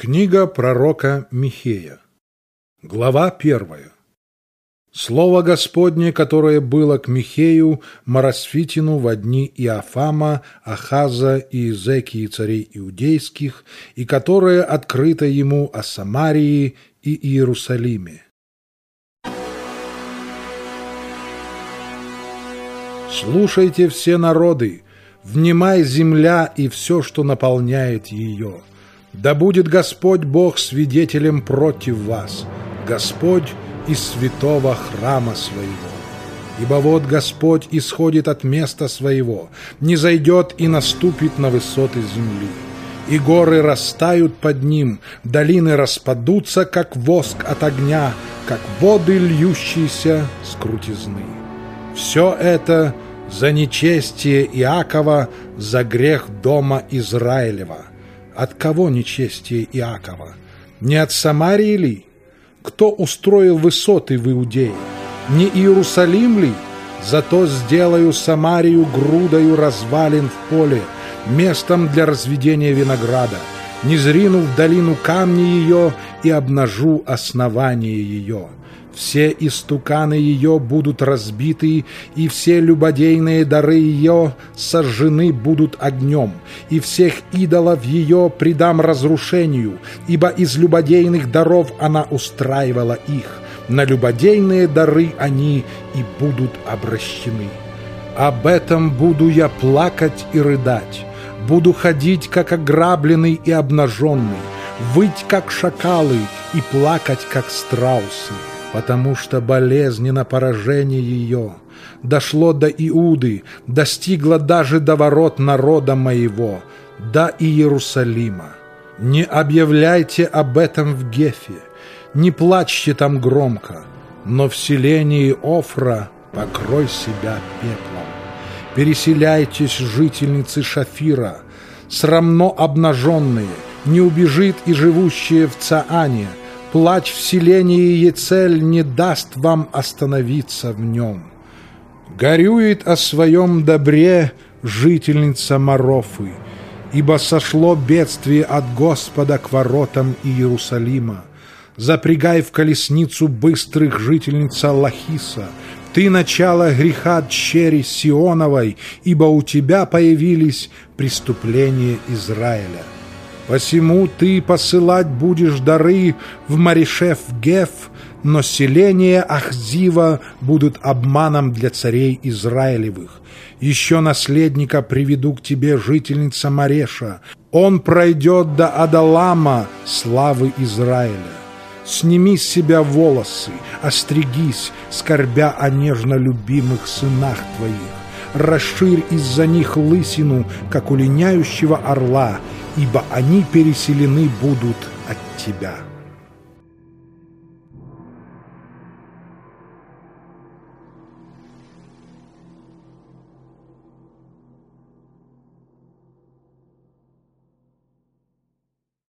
Книга пророка Михея. Глава 1. Слово Господне, которое было к Михею, Моросфитину во дни Иофама, Ахаза и Иезекии царей иудейских, и которое открыто ему о Самарии и Иерусалиме. Слушайте все народы, внимай земля и все, что наполняет ее. Да будет Господь Бог свидетелем против вас, Господь из святого храма своего. Ибо вот Господь исходит от места своего, не зайдет и наступит на высоты земли. И горы растают под ним, долины распадутся, как воск от огня, как воды, льющиеся с крутизны. Все это за нечестие Иакова, за грех дома Израилева. От кого нечестие Иакова? Не от Самарии ли? Кто устроил высоты в Иудее? Не Иерусалим ли? Зато сделаю Самарию грудою развалин в поле, местом для разведения винограда, низрину в долину камни ее и обнажу основание ее. Все истуканы ее будут разбиты, и все любодейные дары ее сожжены будут огнем, и всех идолов ее предам разрушению, ибо из любодейных даров она устраивала их. На любодейные дары они и будут обращены. Об этом буду я плакать и рыдать, буду ходить, как ограбленный и обнаженный, выть, как шакалы, и плакать, как страусы. Потому что болезненно поражение ее дошло до Иуды, достигло даже до ворот народа моего, до Иерусалима. Не объявляйте об этом в Гефе, не плачьте там громко, но в селении Офра покрой себя пеплом. Переселяйтесь, жительницы Шафира, срамно обнаженные, не убежит и живущие в Цаане. Плач в селении Ецель не даст вам остановиться в нем. Горюет о своем добре жительница Марофы, ибо сошло бедствие от Господа к воротам Иерусалима. Запрягай в колесницу быстрых жительница Лахиса. Ты начало греха дщери Сионовой, ибо у тебя появились преступления Израиля. Посему ты посылать будешь дары в Маришеф-Геф, но селения Ахзива будут обманом для царей Израилевых. Еще наследника приведу к тебе, жительница Мареша. Он пройдет до Адалама, славы Израиля. Сними с себя волосы, остригись, скорбя о нежно любимых сынах твоих. Расширь из-за них лысину, как у линяющего орла, ибо они переселены будут от тебя».